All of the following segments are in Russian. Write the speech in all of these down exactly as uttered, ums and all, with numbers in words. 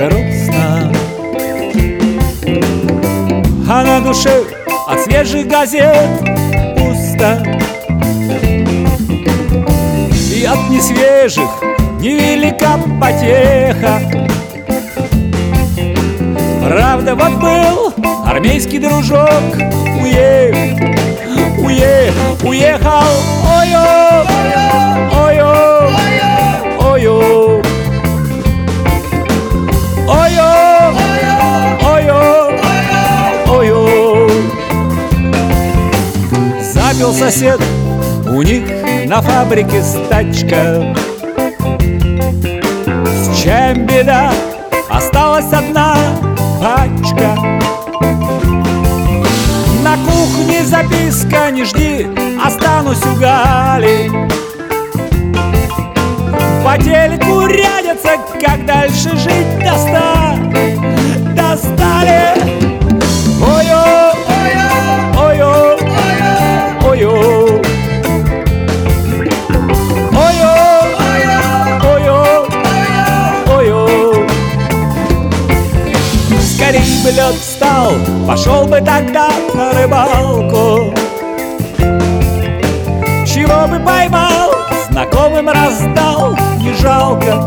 грустно, а на душе от свежих газет пусто. И от несвежих невелика потеха. Правда, вот был армейский дружок, уехал, уехал, уехал, ой-о, ой-о, ой-о, ой-о, ой-о, ой-о. Запил сосед у них на фабрике стачка. С чем беда? Осталась одна пачка. На кухне записка: не жди, останусь у Гали. По телеку рядятся, как дальше жить доста... достали. Ой-о, ой-о, ой-о, скорей бы лед встал, пошел бы тогда на рыбалку. Чего бы поймал, знакомым раздал, не жалко.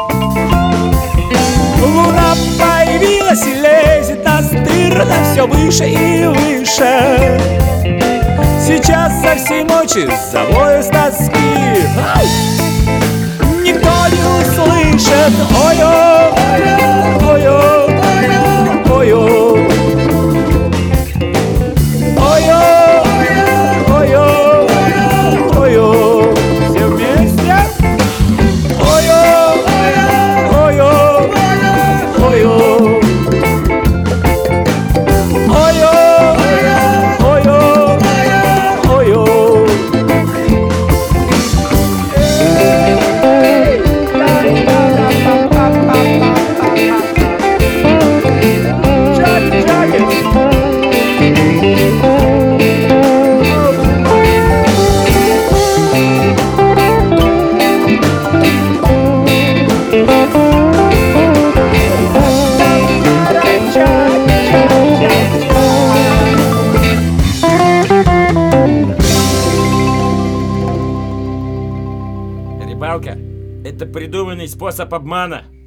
Луна появилась и лезет настырно все выше и выше. Сейчас со всей ночи завою с тоски, никто не услышит. Ой-о, ой-о, ой-о, ой-о, ой-о, ой-о, все вместе. Ой-о, ой-о, ой-о, ой-о, ой-о, ой-о. Рыбалка – это придуманный способ обмана.